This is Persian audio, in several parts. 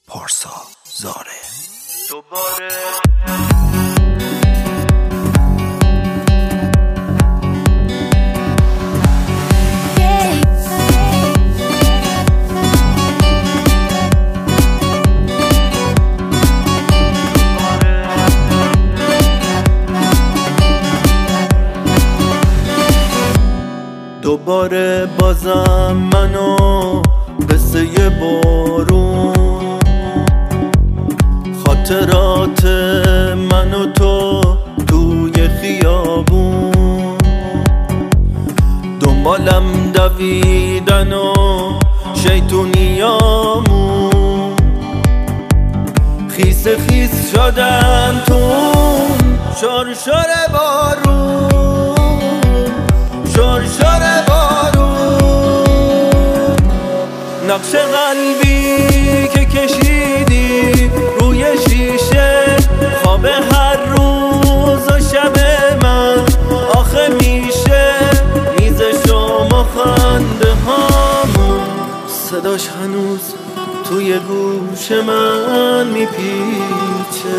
پارسا زاره. دوباره بازم منو قصه بارون، خاطرات من و تو توی خیابون، دنبالم دویدن و شیطونیامون، خیس خیس شدن تو شرشر بارون، شرشر بارون. نقش قلبی که کشیدی روی شیشه، خواب هر روز و شب من آخه میشه میز شما خنده هامون، صداش هنوز توی گوش من میپیچه.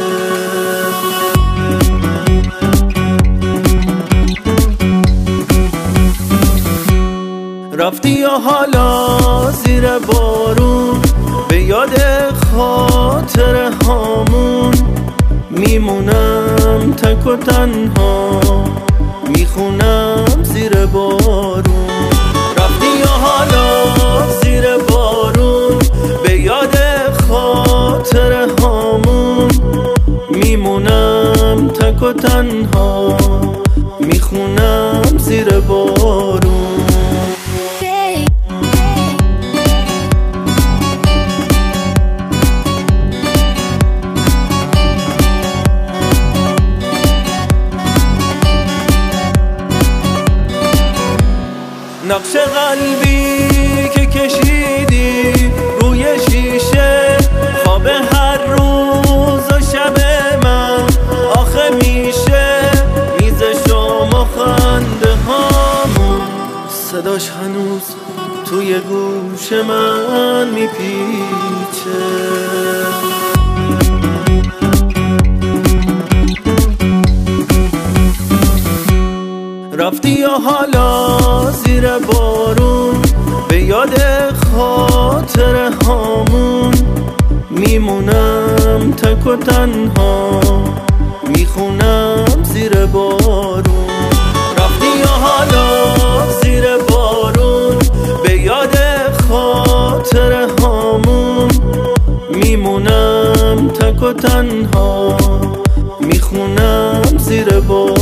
رفتی یا حالا زیر بارون، به یاد خاطر هامون میمونم تک و تنها، میخونم زیر بارون. رفتی یا حالا زیر بارون، به یاد خاطر هامون میمونم تک و تنها، میخونم زیر بارون. نقش قلبی که کشیدی روی شیشه، خواب هر روز و شب من آخه میشه میز شما خنده هامون، صداش هنوز توی گوش من میپیچه. رفتی یا حالا زیر بارون، به یاد خاطر هامون میمونم تک و تنها، میخونم زیر بارون. رفتی یا حالا زیر بارون، به یاد خاطر هامون میمونم تک و تنها، میخونم زیر بارون.